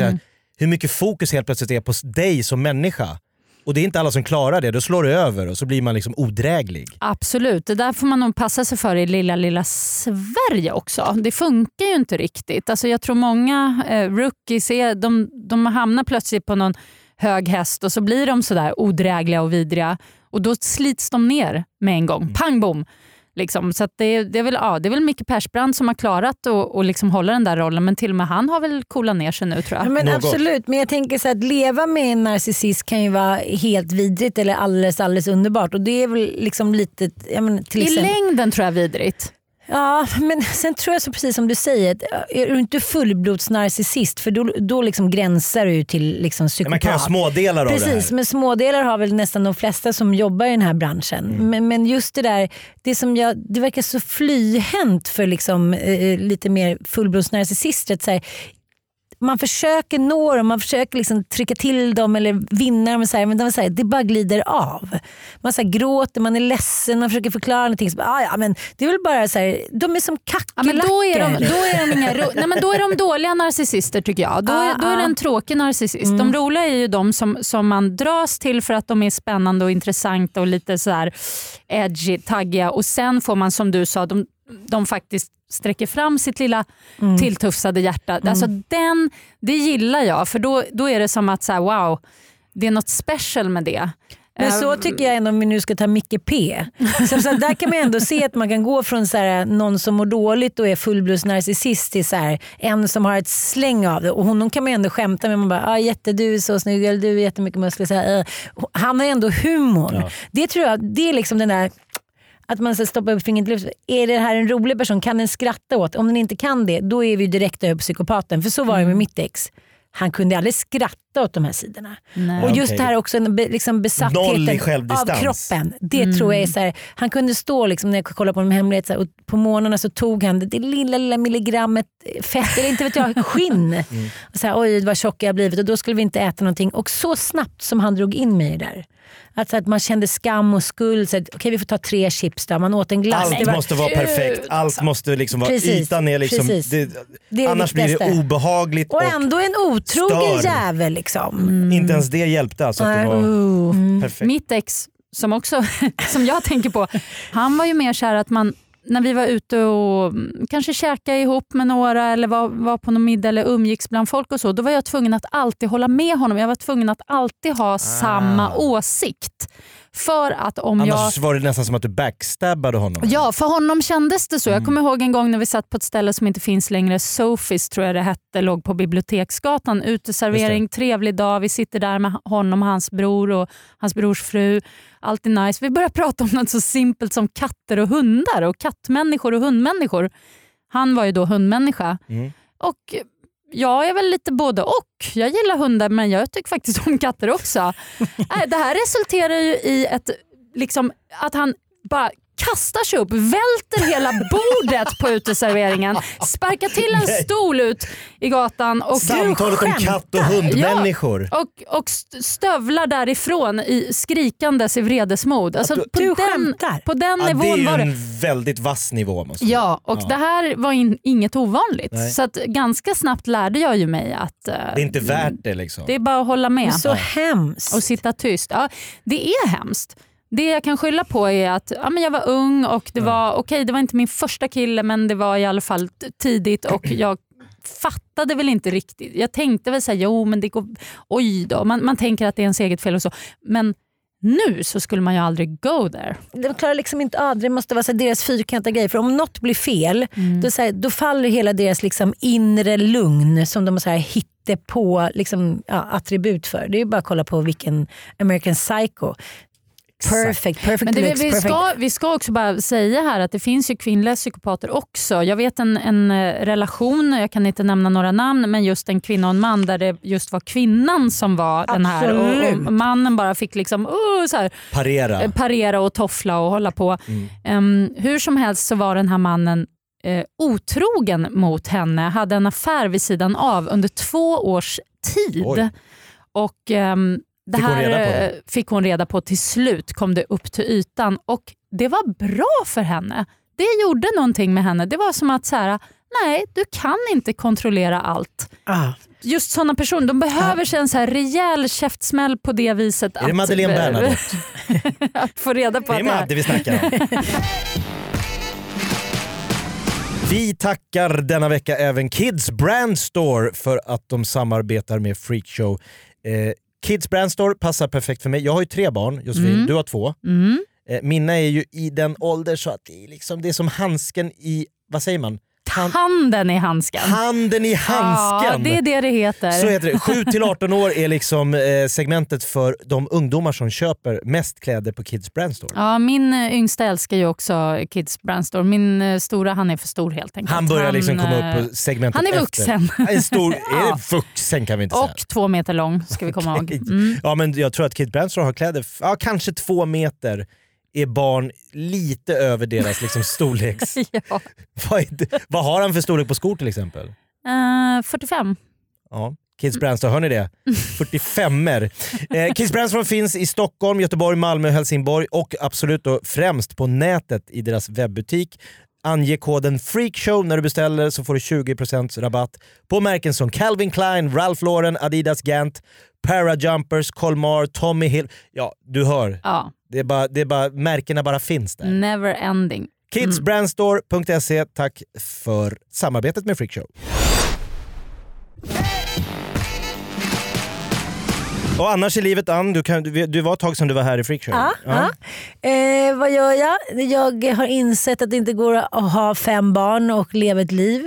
hur mycket fokus helt plötsligt är på dig som människa. Och det är inte alla som klarar det, då slår det över och så blir man liksom odräglig. Absolut, det där får man nog passa sig för i lilla Sverige också. Det funkar ju inte riktigt. Alltså jag tror många rookies de hamnar plötsligt på någon hög häst och så blir de sådär odrägliga och vidriga. Och då slits de ner med en gång. Pang bom! Liksom. Så att det är väl Micke Persbrandt som har klarat och liksom hålla den där rollen, men till och med han har väl coolat ner sig nu, tror jag. Ja, men absolut, men jag tänker så att leva med en narcissist kan ju vara helt vidrigt eller alldeles underbart, och det är väl liksom lite i längden tror jag vidrigt. Ja, men sen tror jag så precis som du säger, är du inte fullblodsnarcissist, för då liksom gränsar du till liksom psykopat. Man kan ha smådelar av det här. Precis, men smådelar har väl nästan de flesta som jobbar i den här branschen. Men just det där, det verkar så flyhänt för liksom, lite mer fullblodsnarcissister, så här, man försöker nå dem, man försöker liksom trycka till dem eller vinna dem, men de säger det bara glider av. Man så här, gråter, man är ledsen, man försöker förklara någonting, så bara, men det är väl bara så här, de är som kackerlackor. Men då är de dåliga narcissister, tycker jag. Då är det en tråkig narcissist. De roliga är ju de som man dras till för att de är spännande och intressanta och lite så här edgy, taggiga, och sen får man, som du sa, de faktiskt sträcker fram sitt lilla tilltufsade hjärta. Alltså det gillar jag, för då är det som att så här, wow, det är något special med det. Men så tycker jag ändå, om vi nu ska ta Micke P. Så där kan man ändå se att man kan gå från så här, någon som mår dåligt och är fullblodsnarcissist till så här, en som har ett släng av det. Och honom kan man ändå skämta med. Man bara, du är så snygg, eller du är jättemycket muskler. Så här, han har ändå humor. Ja. Det tror jag, det är liksom den där, att man ska stoppa upp fingret i luften. Är det här en rolig person? Kan den skratta åt? Om den inte kan det, då är vi direkt över psykopaten. För så var det med mitt ex. Han kunde aldrig skratta åt de här sidorna. Nej. Och just det här också, liksom besattheten av kroppen. Det tror jag är så här, han kunde stå liksom, när jag kollade på de hemlighet, så här, och på morgnarna så tog han det lilla milligrammet fett, eller inte vet jag, skinn. Och så här, oj vad tjock jag blivit, och då skulle vi inte äta någonting. Och så snabbt som han drog in mig där. Alltså att man kände skam och skuld. Okej, vi får ta 3 chips då. Man åt en glass. Allt måste vara perfekt. Allt måste liksom vara, ytan är liksom, det annars blir det obehagligt. Och ändå en otrogen jävel liksom. Inte ens det hjälpte alltså. Att det var perfekt. Mitt ex, som jag tänker på, han var ju mer så här att man, när vi var ute och kanske käkade ihop med några eller var på någon middag eller umgicks bland folk och så, då var jag tvungen att alltid hålla med honom. Jag var tvungen att alltid ha samma åsikt. För att Annars var det nästan som att du backstabbade honom. Ja, för honom kändes det så. Jag kommer ihåg en gång när vi satt på ett ställe som inte finns längre. Sofis tror jag det hette, låg på Biblioteksgatan. Uteservering, trevlig dag. Vi sitter där med honom och hans bror och hans brors fru. Alltid nice. Vi börjar prata om något så simpelt som katter och hundar och kattmänniskor och hundmänniskor. Han var ju då hundmänniska. Och jag är väl lite både och. Jag gillar hundar men jag tycker faktiskt om katter också. Det här resulterar ju i att han bara kastar sig upp, välter hela bordet på uteserveringen, sparkar till en stol ut i gatan. Och samtalet om katt- och hundmänniskor. Ja, och stövlar därifrån skrikandes i vredesmod. Alltså, på den nivån var det. Det är ju en väldigt vass nivå. Ja, och det här var inget ovanligt. Nej. Så att ganska snabbt lärde jag ju mig att det är inte värt det liksom. Det är bara att hålla med. Det är så hemskt. Och sitta tyst. Ja, det är hemskt. Det jag kan skylla på är att men jag var ung och det var det var inte min första kille men det var i alla fall tidigt och jag fattade väl inte riktigt. Jag tänkte väl säga men det går, oj då. Man tänker att det är ens eget fel och så. Men nu så skulle man ju aldrig go there. De klarar liksom inte av det. Måste vara så deras fyrkantiga grej. För om något blir fel då faller hela deras liksom inre lugn som de hittar på attribut för. Det är ju bara att kolla på vilken American Psycho. Perfect men looks, vi ska också bara säga här att det finns ju kvinnliga psykopater också. Jag vet en relation, jag kan inte nämna några namn, men just en kvinna och en man där det just var kvinnan som var den här och mannen bara fick liksom så här, parera och toffla och hålla på. Hur som helst så var den här mannen otrogen mot henne, hade en affär vid sidan av under 2 års tid. Oj. Och det här fick hon reda på till slut, kom det upp till ytan och det var bra för henne. Det gjorde någonting med henne. Det var som att nej, du kan inte kontrollera allt. Just sådana personer, de behöver sig en så här rejäl käftsmäll på det viset. Är det Madeleine Bernhardt? Att få reda på det är Madde vi snackar om. Vi tackar denna vecka även Kids Brand Store för att de samarbetar med Freakshow. Kids Brand Store passar perfekt för mig. Jag har ju 3 barn, Josefin. Du har 2. Mina är ju i den ålder så att det är som handsken i, vad säger man? Handen i handsken. Handen i handsken. Ja, det heter. Så heter det. 7-18 år är liksom segmentet för de ungdomar som köper mest kläder på Kids Brand Store. Ja, min yngsta älskar ju också Kids Brand Store. Min stora, han är för stor helt enkelt. Han börjar liksom komma upp på segmentet efter. Han är vuxen. Är stor, är det vuxen kan vi inte säga. Och 2 meter lång ska vi komma ihåg. Ja, men jag tror att Kids Brand Store har kläder, kanske 2 meter. Är barn lite över deras liksom storleks... Ja. Vad har han för storlek på skor till exempel? 45. Ja, Kids Brand Store, hör ni det? 45er. Kids Brand Store finns i Stockholm, Göteborg, Malmö, Helsingborg och absolut då främst på nätet i deras webbutik. Ange koden FREAKSHOW när du beställer så får du 20% rabatt på märken som Calvin Klein, Ralph Lauren, Adidas Gant, Parajumpers, Colmar, Tommy Hill. Ja, du hör. Ja. Det är bara märkena bara finns där. Never ending. Kidsbrandstore.se. Tack för samarbetet med Freakshow. Och annars i livet, Ann, du var ett tag som du var här i Freakshow. Ja. Vad gör jag? Jag har insett att det inte går att ha 5 barn och leva ett liv.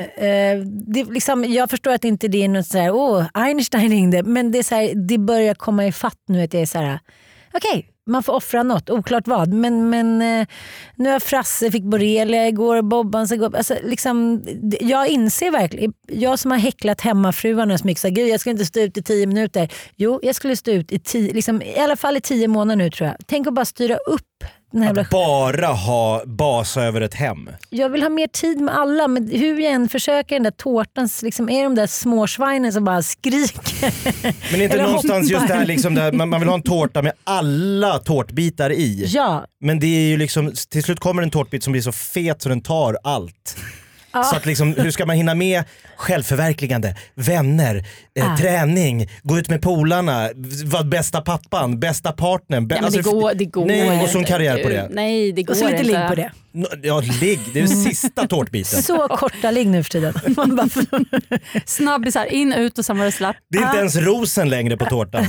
Jag förstår att inte det är något sådär, Einstein ringde, men det är så här, det börjar komma i fatt nu att det är så här, okej, man får offra något, oklart vad. Men nu har Frasse fick borrelia igår, Bobban så går, alltså, liksom, jag inser verkligen, jag som har häcklat hemmafruarna så mycket, så gud jag ska inte stå ut i 10 minuter. Jo, jag skulle stå ut i 10, liksom, i alla fall i 10 månader nu tror jag. Tänk att bara styra upp. Att bara ha basa över ett hem. Jag vill ha mer tid med alla, men hur jag än försöker, den där tårtan liksom, är de där småsvinen som bara skriker. Men inte någonstans just det här, liksom, det här man vill ha en tårta med alla tårtbitar i. Ja. Men det är ju liksom, till slut kommer en tårtbit som blir så fet så den tar allt. Så att liksom, hur ska man hinna med självförverkligande, vänner, träning, gå ut med polarna, vara bästa pappan, bästa partnern. Det går nej, inte. och så en karriär på det. Nej, det går och så lite inte. ligg på det. Ja, ligg. Det är den sista tårtbiten. Så korta ligg nu för tiden. Man bara... Snabbisar, in, ut och sen var det slapp. Det är inte ens rosen längre på tårtan.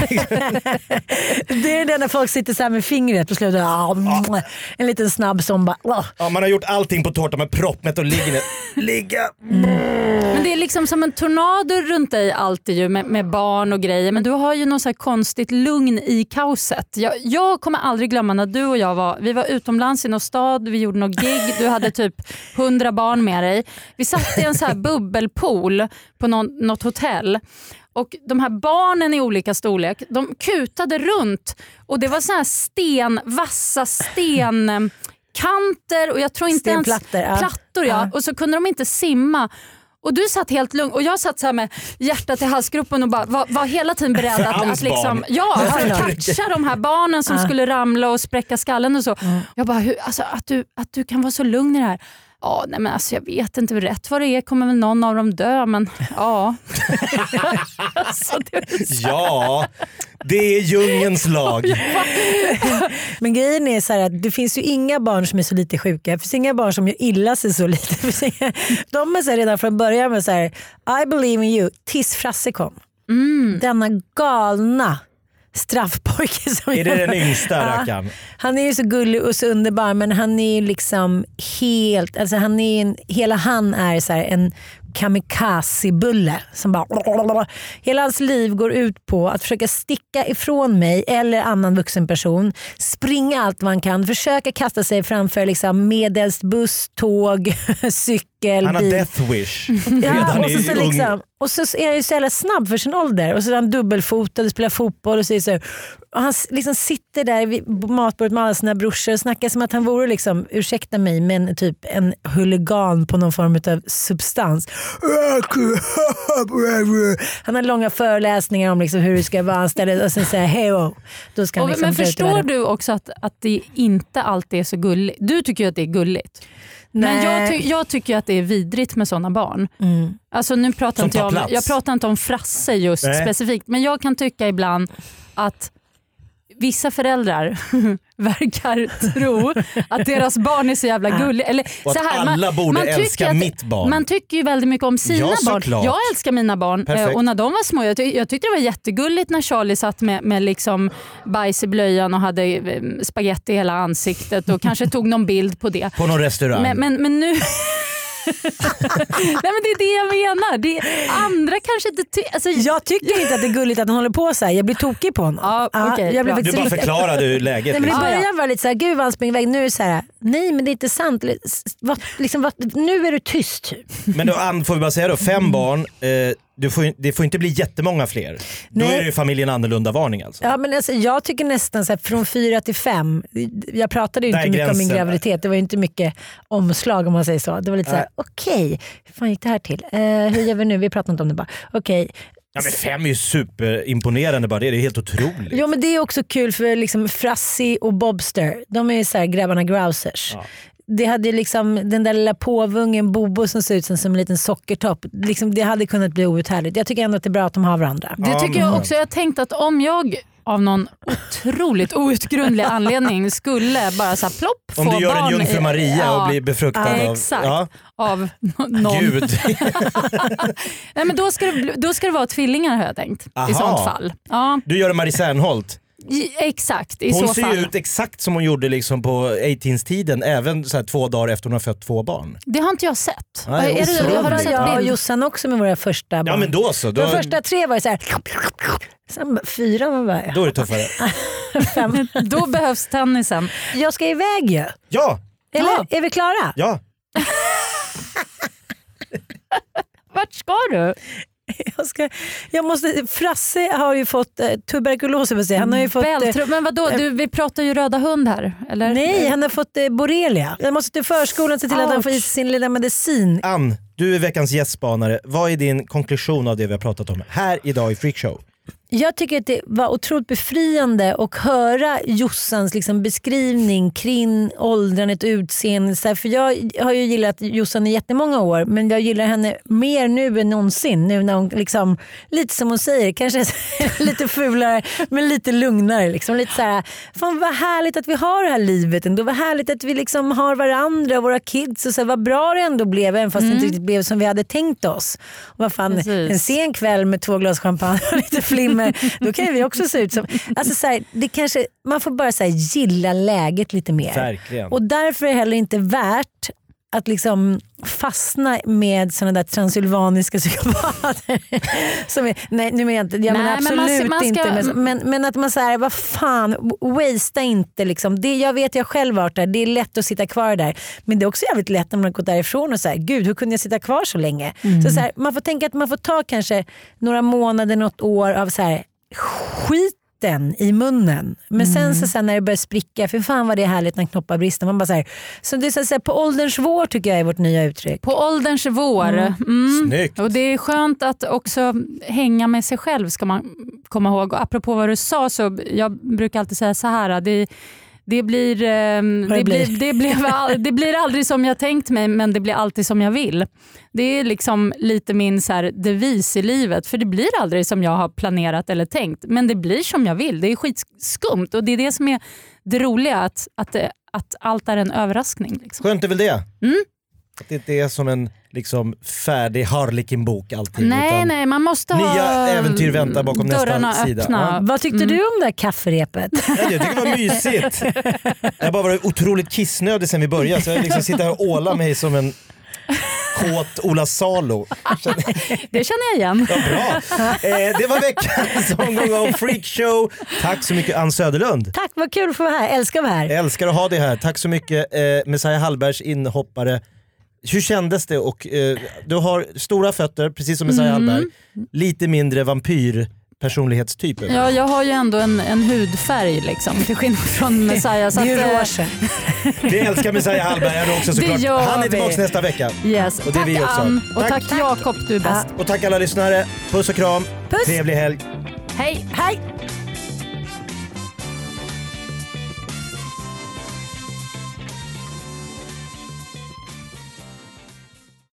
Det är det när folk sitter så här med fingret på slutet. En liten snabb som bara... Ja, man har gjort allting på tårtan med proppmätt och ligga. Men det är liksom som en tornado runt dig alltid ju med barn och grejer. Men du har ju något så här konstigt lugn i kaoset. Jag kommer aldrig glömma när du och jag var utomlands i någon stad. Vi gjorde något gig. Du hade typ 100 barn med dig. Vi satt i en så här bubbelpool på något hotell. Och de här barnen i olika storlek, de kutade runt. Och det var så här vassa stenkanter. Och jag tror inte ens plattor. Ja. Och så kunde de inte simma. Och du satt helt lugn och jag satt så här med hjärtat i halsgropen och bara var hela tiden beredd att liksom, catcha de här barnen som skulle ramla och spräcka skallen och så. Jag bara, att du kan vara så lugn i det här. Ja, nej men alltså jag vet inte, rätt vad det är kommer väl någon av dem dö, men ja. Alltså, ja, det är djungens lag. Men grejen är så här att det finns ju inga barn som är så lite sjuka. Det finns inga barn som gör illa sig så lite. De är så här redan från början med så här, I believe in you, tills Frasse kom. Denna galna straffpojke som är det den yngsta rackaren? Han är ju så gullig och så underbar, men han är ju liksom helt, alltså han är hela han är så här en kamikaze-bulle som bara hela hans liv går ut på att försöka sticka ifrån mig eller annan vuxen person, springa allt man kan, försöka kasta sig framför liksom medelst buss, tåg, cykel, han har bil. Death wish. Ja, och så är han ju så jävla snabb för sin ålder och så är han dubbelfotad och spelar fotboll och så och han liksom sitter där vid matbordet med alla sina brorsor och snackar som att han vore liksom, ursäkta mig, men typ en huligan på någon form av substans. Han har långa föreläsningar om liksom hur det ska vara anställd och sen säger hej då ska han liksom. Men förstår du också att det inte alltid är så gulligt? Du tycker ju att det är gulligt. Nej. Men jag tycker att det är vidrigt med sådana barn. Alltså nu pratar jag pratar inte om Frasse just specifikt, men jag kan tycka ibland att vissa föräldrar verkar tro att deras barn är så jävla gulliga. Eller, och så här, alla borde älska mitt barn. Man tycker ju väldigt mycket om sina barn. Jag älskar mina barn. Och när de var små, jag tyckte det var jättegulligt när Charlie satt med liksom bajs i blöjan och hade spaghetti i hela ansiktet och kanske tog någon bild på det. På någon restaurang. Men nu... Nej, men det är det jag menar. Det andra kanske inte alltså, jag tycker inte att det är gulligt att han håller på så här. Jag blir tokig på honom. Okay, du bara förklarade läget. Nej, men i början var lite så här, gud vad han springer iväg. Nu är det så här, nej men det är inte sant. Nu är du tyst. Men då får vi bara säga då, 5 barn. Det får inte bli jättemånga fler. Nej. Då är det ju familjen annorlunda varning alltså. Ja, men alltså, jag tycker nästan så här, från 4 till 5. Jag pratade ju inte mycket om min graviditet. Det var ju inte mycket omslag om man säger så. Det var lite så här, okej, hur fan gick det här till? Hur gör vi nu? Vi pratar inte om det bara. Okej. Ja, men 5 är ju superimponerande bara. Det är helt otroligt. Ja, men det är också kul för liksom Frassi och Bobster. De är ju så här grabbarna grousers. Ja. Det hade liksom den där lilla påvungen Bobo som ser ut som en liten sockertopp. Liksom, det hade kunnat bli outhärdligt. Jag tycker ändå att det är bra att de har varandra. Det tycker jag också. Jag har tänkt att om jag av någon otroligt outgrundlig anledning skulle bara så här plopp få barn. Om du gör en jungfru Maria och blir befruktad av någon. Gud. Nej, men då ska det vara tvillingar har jag tänkt. I sånt fall. Ja. Du gör en Marie Serneholt. Exakt, i hon så fall. Hon ser ut exakt som hon gjorde liksom på 18-tiden, även så här 2 dagar efter hon har fött 2 barn. Det har inte jag sett. Nej, har du sett jag och Jossan också med våra första barn? Ja, men då så. De första 3 var ju så här. Sen 4 var bara... Då är det tuffare. 5. Då behövs tennisen. Jag ska iväg ju. Ja. Eller är vi klara? Ja. Vart ska du? Frasse har ju fått tuberkulos. Han har ju fått, men vadå? Vi pratar ju röda hund här. Eller? Nej, han har fått borrelia. Jag måste till förskolan se till att han får i sin lilla medicin. Ann, du är veckans gästspanare. Vad är din konklusion av det vi har pratat om här idag i Freakshow? Jag tycker att det var otroligt befriande att höra Jossans liksom beskrivning kring åldrandet och utseendet. För jag har ju gillat Jossan i jättemånga år, men jag gillar henne mer nu än någonsin. Nu när hon liksom, lite som hon säger, kanske lite fulare men lite lugnare. Liksom. Lite så här, fan vad härligt att vi har det här livet ändå. Vad härligt att vi liksom har varandra och våra kids. Och så här, vad bra det ändå blev, även fast det inte riktigt blev som vi hade tänkt oss. Och vad fan, en sen kväll med 2 glas champagne och lite flimmer. Då kan vi också se ut som... Alltså så här, det kanske, man får bara så här, gilla läget lite mer. Verkligen. Och därför är det heller inte värt att liksom fastna med såna där transylvaniska psykopater. Som är, nej, nu menar jag inte, jag menar absolut man ska, inte. Men att man säger, vad fan, wastea inte liksom. Det, jag vet jag själv varit där, det är lätt att sitta kvar där. Men det är också jävligt lätt när man har gått därifrån och säger, gud hur kunde jag sitta kvar så länge? Så här, man får tänka att man får ta kanske några månader, något år av så här skiten i munnen. Men sen när det börjar spricka, för fan vad det är härligt när knoppar brister. Man bara så här, så det är så här, på ålderns vår tycker jag är vårt nya uttryck. På ålderns vår. Snyggt. Och det är skönt att också hänga med sig själv, ska man komma ihåg. Och apropå vad du sa, så jag brukar alltid säga så här, det blir aldrig som jag tänkt mig, men det blir alltid som jag vill. Det är liksom lite min så här devis i livet, för det blir aldrig som jag har planerat eller tänkt, men det blir som jag vill. Det är skitskumt, och det är det som är det roliga, att allt är en överraskning. Liksom. Skönt är väl det? Att det inte är som en liksom färdig Harlequin-bok alltid. Nej, man måste ha nya äventyr väntar bakom nästa sida. Öppna. Vad tyckte du om det här kafferepet? Jag tycker det var mysigt. Jag har bara varit otroligt kissnödig sen vi började, så jag liksom sitter här och ålar mig som en kåt Ola Salo. Det känner jag igen. Ja, bra. Det var veckans omgång av Freak Show. Tack så mycket Ann Söderlund. Tack, vad kul att få vara här. Älskar att vara här. Älskar att ha det här. Tack så mycket Messiah Hallbergs inhoppare. Hur kändes det? Och du har stora fötter, precis som Messiah Hallberg. Lite mindre vampyrpersonlighetstyper. Ja, jag har ju ändå en hudfärg liksom, till skillnad från Messiah. Så det är rosen. Vi älskar Messiah Hallberg också såklart. Han är tillbaka nästa vecka. Yes. Och det är vi också. Ann, och tack Jakob, du är bäst. Och tack alla lyssnare. Puss och kram. Puss. Trevlig helg. Hej. Hej.